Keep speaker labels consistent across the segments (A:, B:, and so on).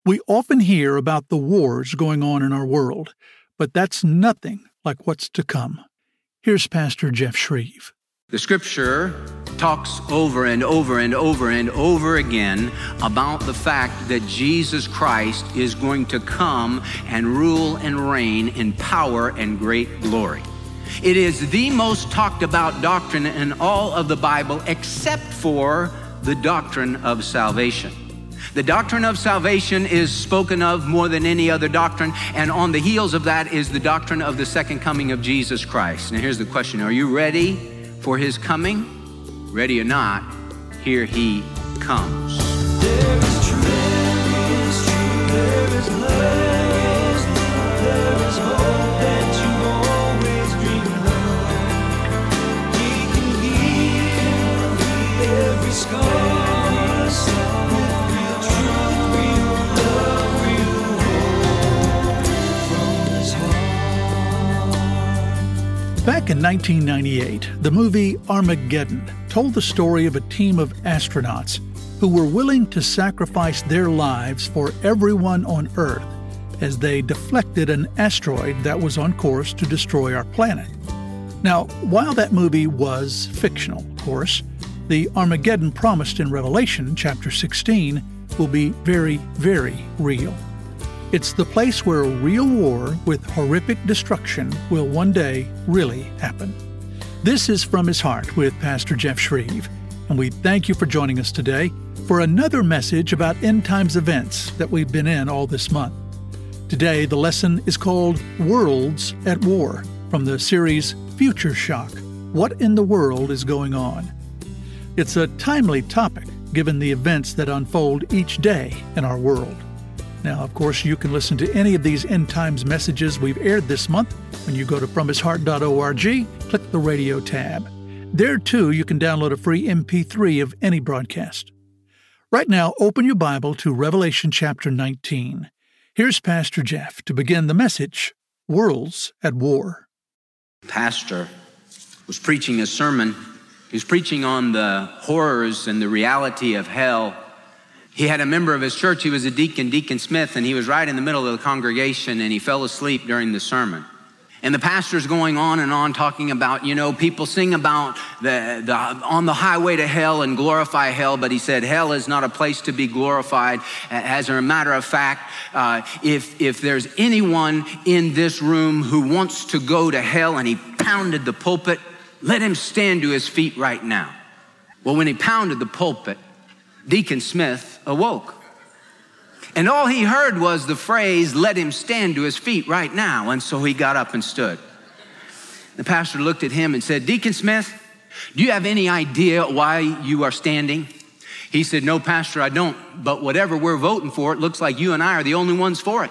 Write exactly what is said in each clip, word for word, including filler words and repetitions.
A: We often hear about the wars going on in our world, but that's nothing like what's to come. Here's Pastor Jeff Shreve.
B: The scripture talks over and over and over and over again about the fact that Jesus Christ is going to come and rule and reign in power and great glory. It is the most talked about doctrine in all of the Bible except for the doctrine of salvation. The doctrine of salvation is spoken of more than any other doctrine, and on the heels of that is the doctrine of the second coming of Jesus Christ. Now here's the question, are you ready for his coming? Ready or not, here he comes.
C: There is truth, there is truth, there is love, there is hope that you always dreamed of. He can heal every scar.
A: Back in nineteen ninety-eight, the movie Armageddon told the story of a team of astronauts who were willing to sacrifice their lives for everyone on Earth as they deflected an asteroid that was on course to destroy our planet. Now, while that movie was fictional, of course, the Armageddon promised in Revelation chapter sixteen will be very, very real. It's the place where a real war with horrific destruction will one day really happen. This is From His Heart with Pastor Jeff Shreve, and we thank you for joining us today for another message about end times events that we've been in all this month. Today, the lesson is called Worlds at War from the series Future Shock, What in the World is Going On? It's a timely topic given the events that unfold each day in our world. Now, of course, you can listen to any of these end times messages we've aired this month when you go to from his heart dot org, click the radio tab. There, too, you can download a free M P three of any broadcast. Right now, open your Bible to Revelation chapter nineteen. Here's Pastor Jeff to begin the message, Worlds at War.
B: Pastor was preaching a sermon. He was preaching on the horrors and the reality of hell. He had a member of his church, he was a deacon, Deacon Smith, and he was right in the middle of the congregation, and he fell asleep during the sermon. And the pastor's going on and on talking about, you know, people sing about the, the on the highway to hell and glorify hell, but he said hell is not a place to be glorified. As a matter of fact, uh, if, if there's anyone in this room who wants to go to hell, and he pounded the pulpit, let him stand to his feet right now. Well, when he pounded the pulpit, Deacon Smith awoke. And all he heard was the phrase, let him stand to his feet right now. And so he got up and stood. The pastor looked at him and said, Deacon Smith, do you have any idea why you are standing? He said, no, Pastor, I don't. But whatever we're voting for, it looks like you and I are the only ones for it.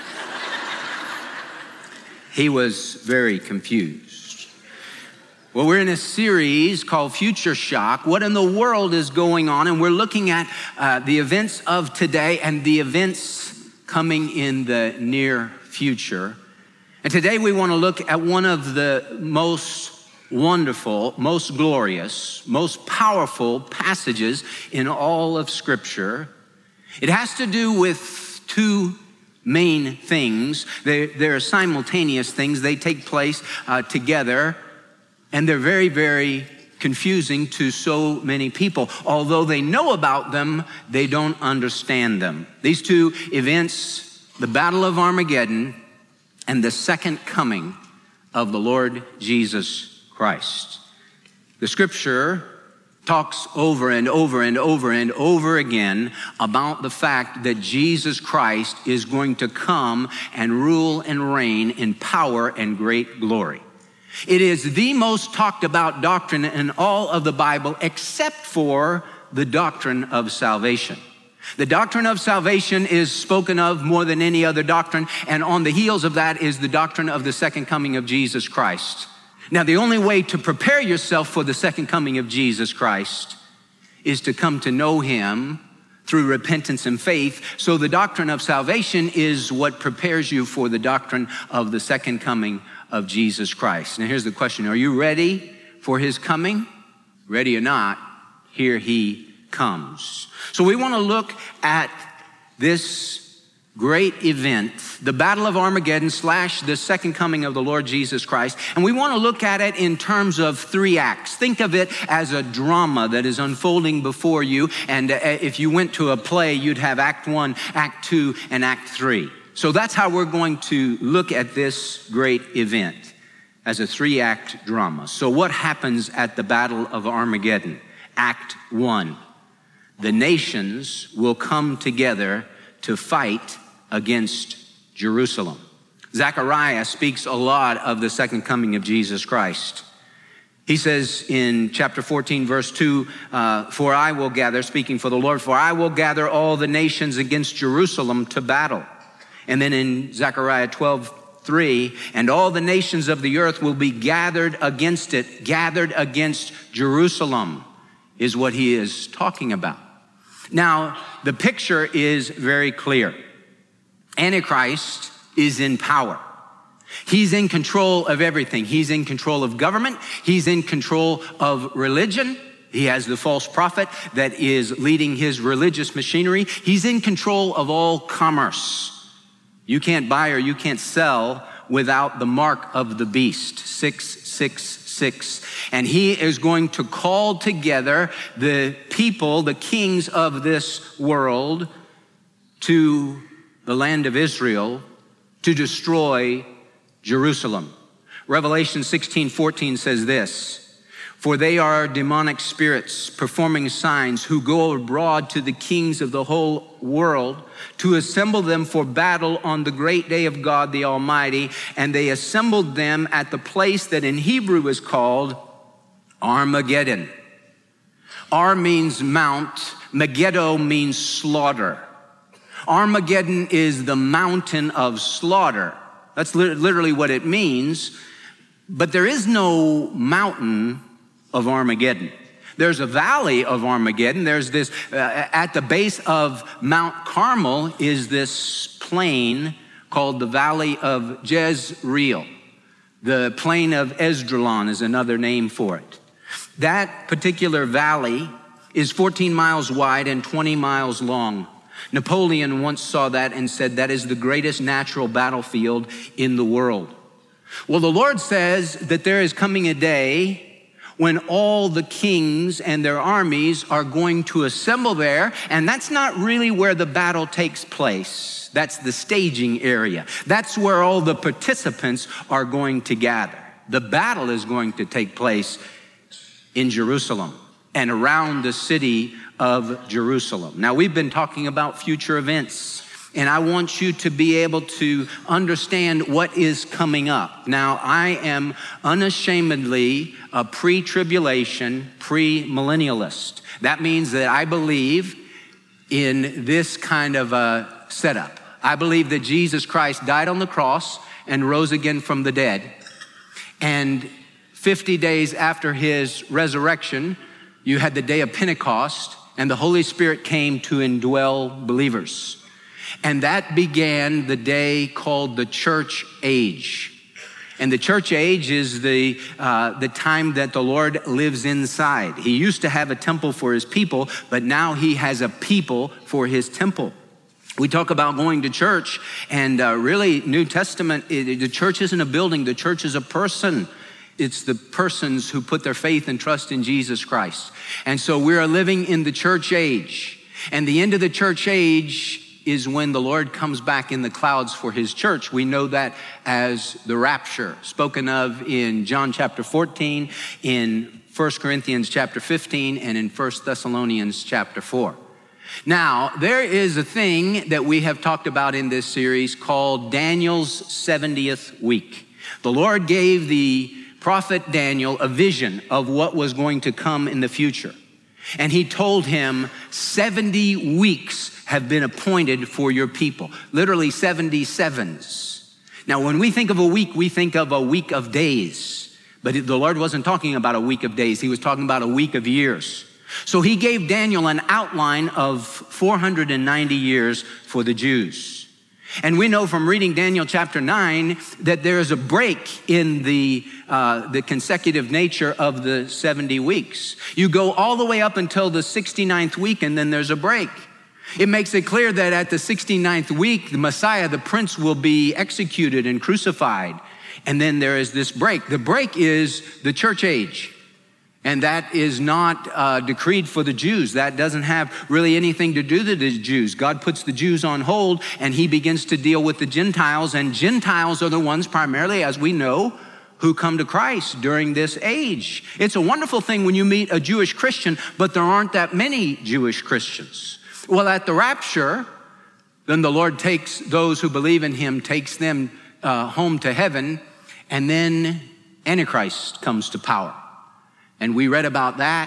B: He was very confused. Well, we're in a series called Future Shock. What in the world is going on? And we're looking at uh, the events of today and the events coming in the near future. And today we want to look at one of the most wonderful, most glorious, most powerful passages in all of Scripture. It has to do with two main things. They're, they're simultaneous things. They take place uh, together. And they're very, very confusing to so many people. Although they know about them, they don't understand them. These two events, the Battle of Armageddon and the second coming of the Lord Jesus Christ. The scripture talks over and over and over and over again about the fact that Jesus Christ is going to come and rule and reign in power and great glory. It is the most talked about doctrine in all of the Bible except for the doctrine of salvation. The doctrine of salvation is spoken of more than any other doctrine, and on the heels of that is the doctrine of the second coming of Jesus Christ. Now, the only way to prepare yourself for the second coming of Jesus Christ is to come to know him through repentance and faith. So the doctrine of salvation is what prepares you for the doctrine of the second coming of Jesus Christ. Now here's the question, are you ready for his coming? Ready or not, here he comes. So we want to look at this great event, the Battle of Armageddon slash the second coming of the Lord Jesus Christ. And we want to look at it in terms of three acts. Think of it as a drama that is unfolding before you. And if you went to a play, you'd have act one, act two, and act three. So that's how we're going to look at this great event, as a three-act drama. So what happens at the Battle of Armageddon? Act one, the nations will come together to fight against Jerusalem. Zechariah speaks a lot of the second coming of Jesus Christ. He says in chapter fourteen, verse two, uh, for I will gather, speaking for the Lord, for I will gather all the nations against Jerusalem to battle. And then in Zechariah twelve, three, and all the nations of the earth will be gathered against it. Gathered against Jerusalem is what he is talking about. Now, the picture is very clear. Antichrist is in power. He's in control of everything. He's in control of government. He's in control of religion. He has the false prophet that is leading his religious machinery. He's in control of all commerce. You can't buy or you can't sell without the mark of the beast, six six six. And he is going to call together the people, the kings of this world, to the land of Israel to destroy Jerusalem. Revelation sixteen fourteen says this, for they are demonic spirits performing signs who go abroad to the kings of the whole world to assemble them for battle on the great day of God the Almighty. And they assembled them at the place that in Hebrew is called Armageddon. Ar means mount, Megiddo means slaughter. Armageddon is the mountain of slaughter. That's literally what it means. But there is no mountain of Armageddon. There's a valley of Armageddon. There's this, uh, at the base of Mount Carmel is this plain called the Valley of Jezreel. The plain of Esdraelon is another name for it. That particular valley is fourteen miles wide and twenty miles long. Napoleon once saw that and said that is the greatest natural battlefield in the world. Well, the Lord says that there is coming a day when all the kings and their armies are going to assemble there, and that's not really where the battle takes place. That's the staging area. That's where all the participants are going to gather. The battle is going to take place in Jerusalem and around the city of Jerusalem. Now, we've been talking about future events, and I want you to be able to understand what is coming up. Now, I am unashamedly a pre-tribulation, pre-millennialist. That means that I believe in this kind of a setup. I believe that Jesus Christ died on the cross and rose again from the dead. And fifty days after his resurrection, you had the day of Pentecost, and the Holy Spirit came to indwell believers. And that began the day called the church age. And the church age is the uh, the time that the Lord lives inside. He used to have a temple for his people, but now he has a people for his temple. We talk about going to church, and uh, really, New Testament, it, the church isn't a building, the church is a person. It's the persons who put their faith and trust in Jesus Christ. And so we are living in the church age. And the end of the church age is when the Lord comes back in the clouds for his church. We know that as the rapture, spoken of in John chapter fourteen, in First Corinthians chapter fifteen, and in First Thessalonians chapter four. Now, there is a thing that we have talked about in this series called Daniel's seventieth week. The Lord gave the prophet Daniel a vision of what was going to come in the future. And he told him seventy weeks have been appointed for your people. Literally seventy sevens. Now, when we think of a week, we think of a week of days. But the Lord wasn't talking about a week of days. He was talking about a week of years. So he gave Daniel an outline of four hundred ninety years for the Jews. And we know from reading Daniel chapter nine that there is a break in the uh, the consecutive nature of the seventy weeks. You go all the way up until the sixty-ninth week, and then there's a break. It makes it clear that at the sixty-ninth week, the Messiah, the Prince, will be executed and crucified. And then there is this break. The break is the church age. And that is not uh, decreed for the Jews. That doesn't have really anything to do with the Jews. God puts the Jews on hold, and he begins to deal with the Gentiles. And Gentiles are the ones primarily, as we know, who come to Christ during this age. It's a wonderful thing when you meet a Jewish Christian, but there aren't that many Jewish Christians. Well, at the rapture, then the Lord takes those who believe in him, takes them uh, home to heaven, and then Antichrist comes to power. And we read about that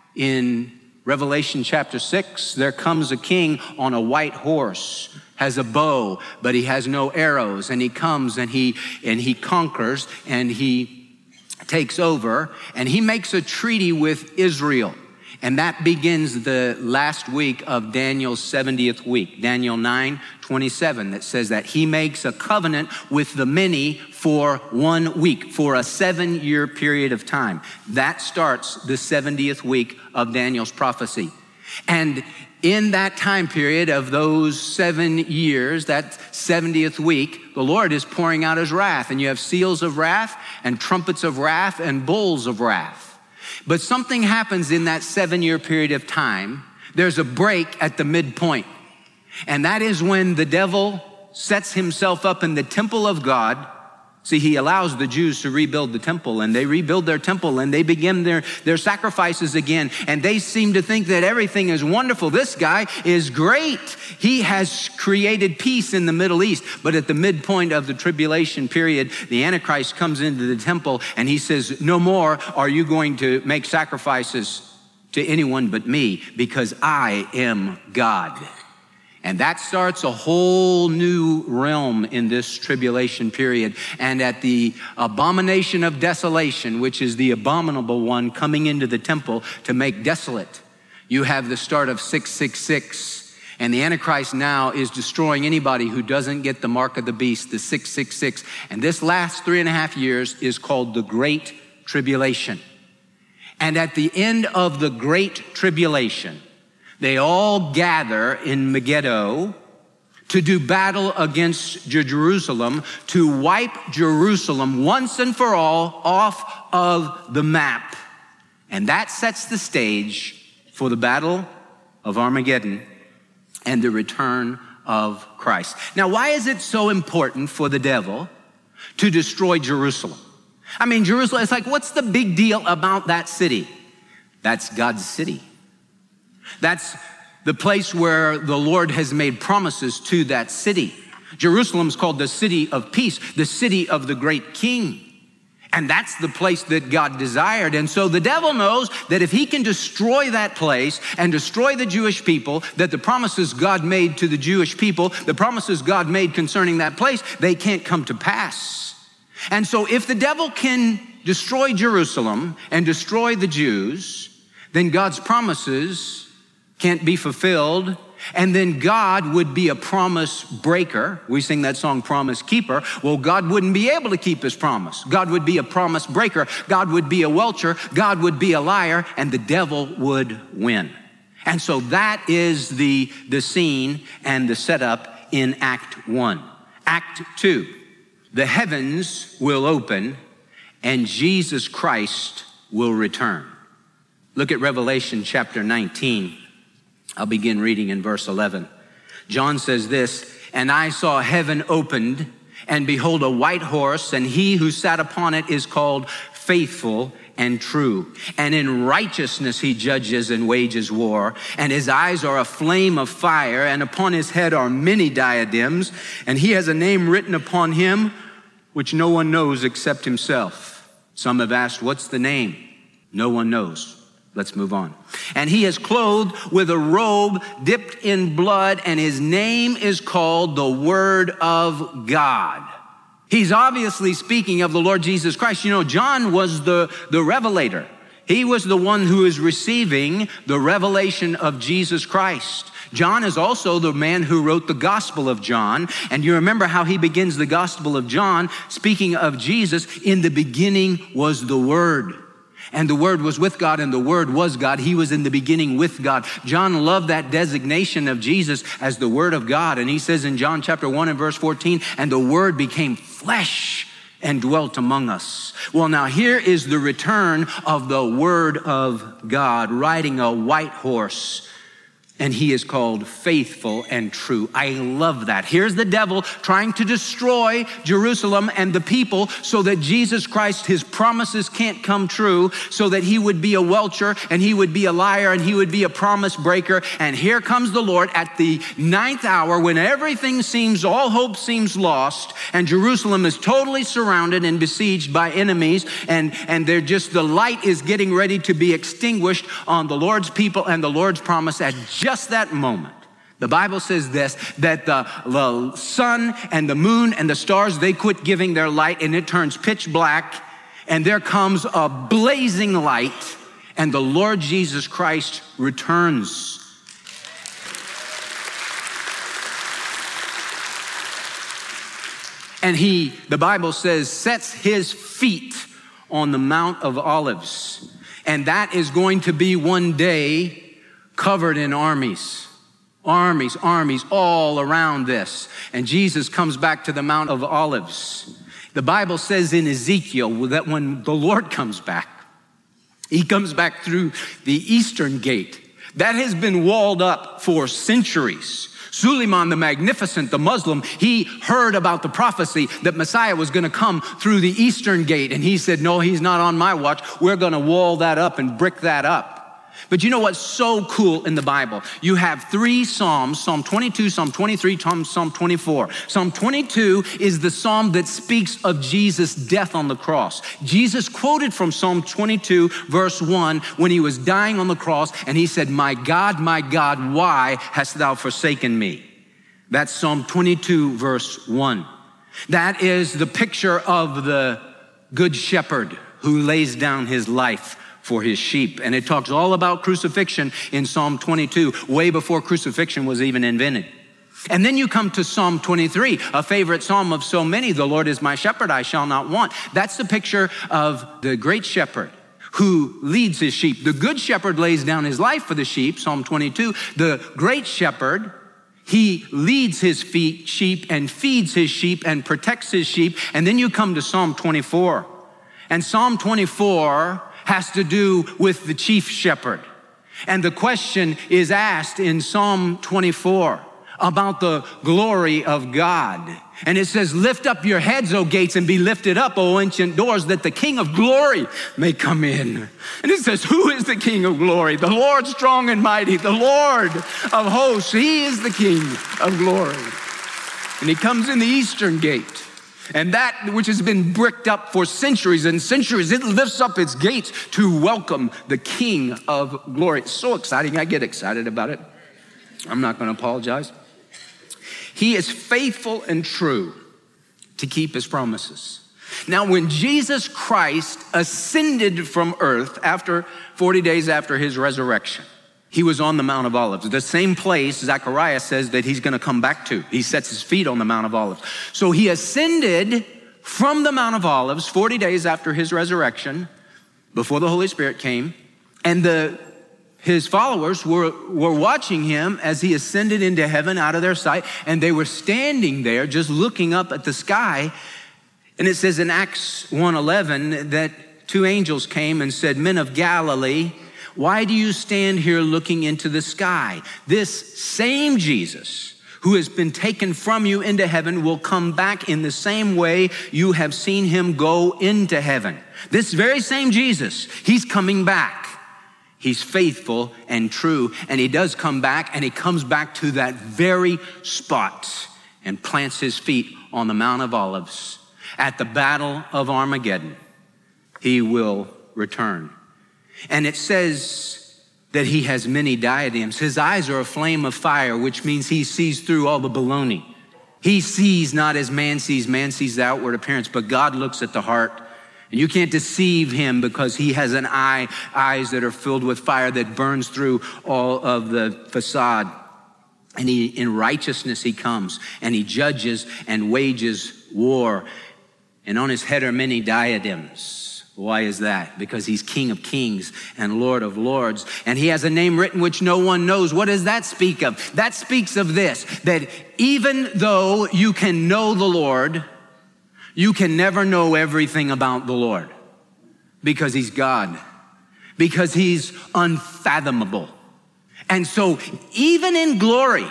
B: in Revelation chapter six. There comes a king on a white horse, has a bow, but he has no arrows. And he comes and he and he conquers and he takes over. And he makes a treaty with Israel. And that begins the last week of Daniel's seventieth week, Daniel nine twenty-seven, that says that he makes a covenant with the many for one week, for a seven-year period of time. That starts the seventieth week of Daniel's prophecy. And in that time period of those seven years, that seventieth week, the Lord is pouring out his wrath. And you have seals of wrath and trumpets of wrath and bowls of wrath. But something happens in that seven-year period of time. There's a break at the midpoint. And that is when the devil sets himself up in the temple of God. See, he allows the Jews to rebuild the temple, and they rebuild their temple, and they begin their, their sacrifices again. And they seem to think that everything is wonderful. This guy is great. He has created peace in the Middle East. But at the midpoint of the tribulation period, the Antichrist comes into the temple, and he says, no more are you going to make sacrifices to anyone but me, because I am God. And that starts a whole new realm in this tribulation period. And at the abomination of desolation, which is the abominable one coming into the temple to make desolate, you have the start of six six six. And the Antichrist now is destroying anybody who doesn't get the mark of the beast, the six six six. And this last three and a half years is called the Great Tribulation. And at the end of the Great Tribulation, they all gather in Megiddo to do battle against Jerusalem, to wipe Jerusalem once and for all off of the map. And that sets the stage for the battle of Armageddon and the return of Christ. Now, why is it so important for the devil to destroy Jerusalem? I mean, Jerusalem, it's like, what's the big deal about that city? That's God's city. That's the place where the Lord has made promises to that city. Jerusalem is called the city of peace, the city of the great king. And that's the place that God desired. And so the devil knows that if he can destroy that place and destroy the Jewish people, that the promises God made to the Jewish people, the promises God made concerning that place, they can't come to pass. And so if the devil can destroy Jerusalem and destroy the Jews, then God's promises can't be fulfilled, and then God would be a promise breaker. We sing that song, Promise Keeper. Well, God wouldn't be able to keep his promise. God would be a promise breaker. God would be a welcher. God would be a liar, and the devil would win. And so that is the, the scene and the setup in Act One. Act Two, the heavens will open, and Jesus Christ will return. Look at Revelation chapter nineteen. I'll begin reading in verse eleven. John says this, and I saw heaven opened, and behold a white horse, and he who sat upon it is called Faithful and True. And in righteousness he judges and wages war. And his eyes are a flame of fire, and upon his head are many diadems. And he has a name written upon him, which no one knows except himself. Some have asked, what's the name? No one knows. Let's move on. And he is clothed with a robe dipped in blood, and his name is called the Word of God. He's obviously speaking of the Lord Jesus Christ. You know, John was the, the revelator. He was the one who is receiving the revelation of Jesus Christ. John is also the man who wrote the Gospel of John. And you remember how he begins the Gospel of John, speaking of Jesus, in the beginning was the Word. And the Word was with God, and the Word was God. He was in the beginning with God. John loved that designation of Jesus as the Word of God. And he says in John chapter one and verse fourteen, and the Word became flesh and dwelt among us. Well, now here is the return of the Word of God riding a white horse. And he is called faithful and true. I love that. Here's the devil trying to destroy Jerusalem and the people so that Jesus Christ, his promises can't come true, so that he would be a welcher and he would be a liar and he would be a promise breaker. And here comes the Lord at the ninth hour when everything seems, all hope seems lost, and Jerusalem is totally surrounded and besieged by enemies, and, and they're just, the light is getting ready to be extinguished on the Lord's people and the Lord's promise at just Just that moment. The Bible says this, that the, the sun and the moon and the stars, they quit giving their light and it turns pitch black, and there comes a blazing light, and the Lord Jesus Christ returns. And he, the Bible says, sets his feet on the Mount of Olives. And that is going to be one day covered in armies, armies, armies all around this. And Jesus comes back to the Mount of Olives. The Bible says in Ezekiel that when the Lord comes back, he comes back through the eastern gate. That has been walled up for centuries. Suleiman the Magnificent, the Muslim, he heard about the prophecy that Messiah was going to come through the eastern gate. And he said, no, he's not on my watch. We're going to wall that up and brick that up. But you know what's so cool in the Bible? You have three Psalms, Psalm twenty-two, Psalm twenty-three, Psalm twenty-four. Psalm twenty-two is the psalm that speaks of Jesus' death on the cross. Jesus quoted from Psalm twenty-two, verse one, when he was dying on the cross, and he said, my God, my God, why hast thou forsaken me? That's Psalm twenty-two, verse one. That is the picture of the good shepherd who lays down his life for his sheep. And it talks all about crucifixion in Psalm twenty-two, way before crucifixion was even invented. And then you come to Psalm twenty-three, a favorite psalm of so many. The Lord is my shepherd, I shall not want. That's the picture of the great shepherd who leads his sheep. The good shepherd lays down his life for the sheep, Psalm twenty-two. The great shepherd, he leads his feet, sheep and feeds his sheep and protects his sheep. And then you come to Psalm twenty-four. And Psalm twenty-four has to do with the chief shepherd. And the question is asked in Psalm twenty-four about the glory of God. And it says, lift up your heads, O gates, and be lifted up, O ancient doors, that the King of glory may come in. And it says, who is the King of glory? The Lord strong and mighty, the Lord of hosts. He is the King of glory. And he comes in the eastern gate. And that which has been bricked up for centuries and centuries, it lifts up its gates to welcome the King of glory. It's so exciting. I get excited about it. I'm not going to apologize. He is faithful and true to keep his promises. Now, when Jesus Christ ascended from earth after forty days after his resurrection, he was on the Mount of Olives, the same place Zechariah says that he's going to come back to. He sets his feet on the Mount of Olives. So he ascended from the Mount of Olives forty days after his resurrection, before the Holy Spirit came, and the his followers were, were watching him as he ascended into heaven out of their sight, and they were standing there just looking up at the sky. And it says in Acts one eleven that two angels came and said, men of Galilee, why do you stand here looking into the sky? This same Jesus who has been taken from you into heaven will come back in the same way you have seen him go into heaven. This very same Jesus, he's coming back. He's faithful and true, and he does come back, and he comes back to that very spot and plants his feet on the Mount of Olives. At the Battle of Armageddon, he will return. And it says that he has many diadems. His eyes are a flame of fire, which means he sees through all the baloney. He sees not as man sees. Man sees the outward appearance, but God looks at the heart. And you can't deceive him because he has an eye, eyes that are filled with fire that burns through all of the facade. And he, in righteousness he comes, and he judges and wages war. And on his head are many diadems. Why is that? Because he's King of kings and Lord of lords. And he has a name written which no one knows. What does that speak of? That speaks of this, that even though you can know the Lord, you can never know everything about the Lord. Because he's God. Because he's unfathomable. And so even in glory,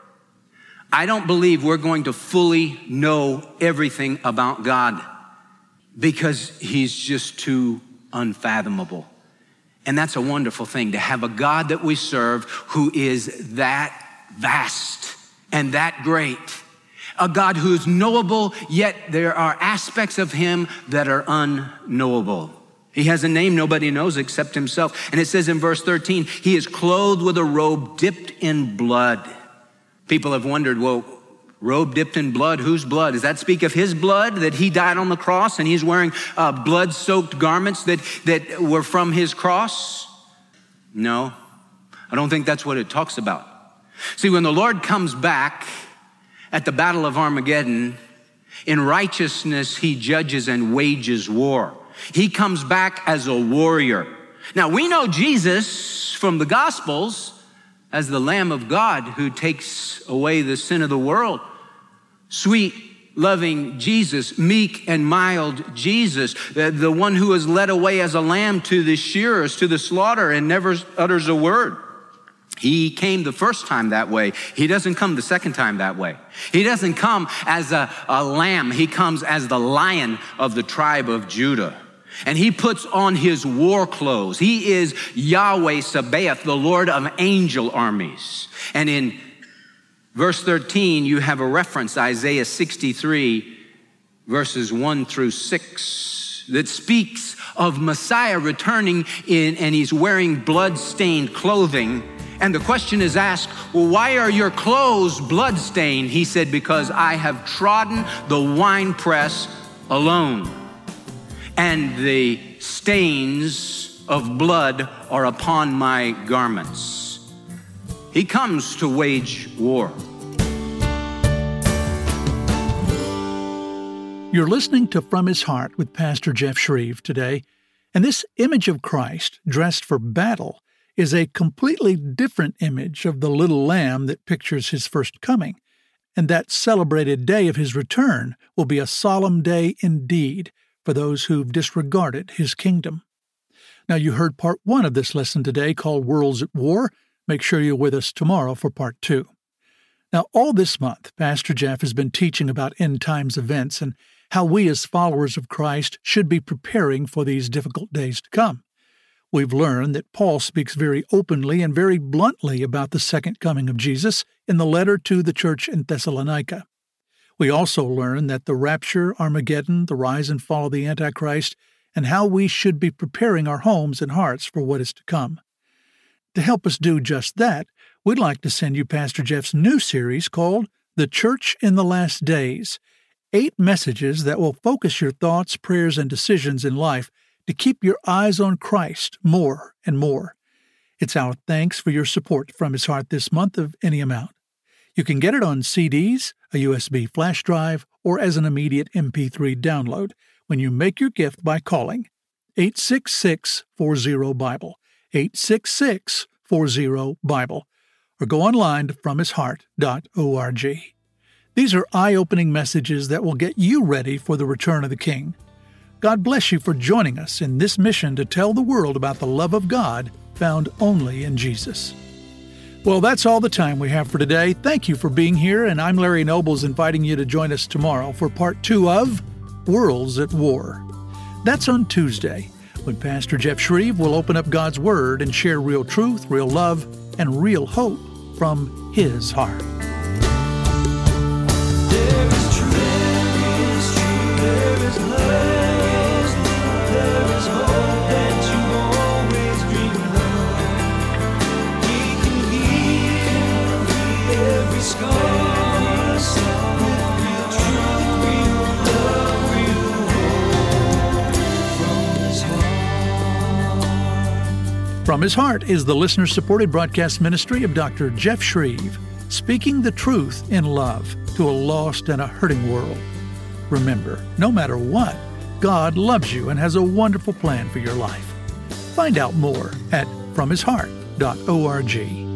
B: I don't believe we're going to fully know everything about God. Because he's just too unfathomable. And that's a wonderful thing, to have a God that we serve who is that vast and that great. A God who is knowable, yet there are aspects of him that are unknowable. He has a name nobody knows except himself. And it says in verse thirteen, he is clothed with a robe dipped in blood. People have wondered, well, robe dipped in blood, whose blood? Does that speak of his blood, that he died on the cross and he's wearing uh, blood-soaked garments that, that were from his cross? No, I don't think that's what it talks about. See, when the Lord comes back at the Battle of Armageddon, in righteousness he judges and wages war. He comes back as a warrior. Now, we know Jesus from the Gospels as the Lamb of God who takes away the sin of the world. Sweet, loving Jesus, meek and mild Jesus, the, the one who is led away as a lamb to the shearers, to the slaughter, and never utters a word. He came the first time that way. He doesn't come the second time that way. He doesn't come as a, a lamb. He comes as the Lion of the tribe of Judah. And he puts on his war clothes. He is Yahweh Sabaoth, the Lord of angel armies. And in verse thirteen, you have a reference, Isaiah sixty-three, verses one through six, that speaks of Messiah returning in, and he's wearing blood-stained clothing. And the question is asked, well, why are your clothes blood-stained? He said, because I have trodden the winepress alone, and the stains of blood are upon my garments. He comes to wage war.
A: You're listening to From His Heart with Pastor Jeff Shreve today, and this image of Christ dressed for battle is a completely different image of the little lamb that pictures his first coming, and that celebrated day of his return will be a solemn day indeed for those who've disregarded his kingdom. Now, you heard part one of this lesson today called Worlds at War. Make sure you're with us tomorrow for part two. Now, all this month, Pastor Jeff has been teaching about end times events and how we as followers of Christ should be preparing for these difficult days to come. We've learned that Paul speaks very openly and very bluntly about the second coming of Jesus in the letter to the church in Thessalonica. We also learn that the rapture, Armageddon, the rise and fall of the Antichrist, and how we should be preparing our homes and hearts for what is to come. To help us do just that, we'd like to send you Pastor Jeff's new series called The Church in the Last Days, eight messages that will focus your thoughts, prayers, and decisions in life to keep your eyes on Christ more and more. It's our thanks for your support from His Heart this month of any amount. You can get it on C Ds, a U S B flash drive, or as an immediate M P three download when you make your gift by calling eight six six, four zero, Bible, eight six six, four zero, Bible, or go online to from his heart dot org. These are eye-opening messages that will get you ready for the return of the King. God bless you for joining us in this mission to tell the world about the love of God found only in Jesus. Well, that's all the time we have for today. Thank you for being here, and I'm Larry Nobles inviting you to join us tomorrow for part two of Worlds at War. That's on Tuesday, when Pastor Jeff Shreve will open up God's Word and share real truth, real love, and real hope from His heart.
C: There is truth, there is truth, there is love. There is hope that you always dreamed of. He can heal every scar with real truth, real love, real hope from His heart.
A: From His Heart is the listener-supported broadcast ministry of Doctor Jeff Shreve, speaking the truth in love to a lost and a hurting world. Remember, no matter what, God loves you and has a wonderful plan for your life. Find out more at from his heart dot org.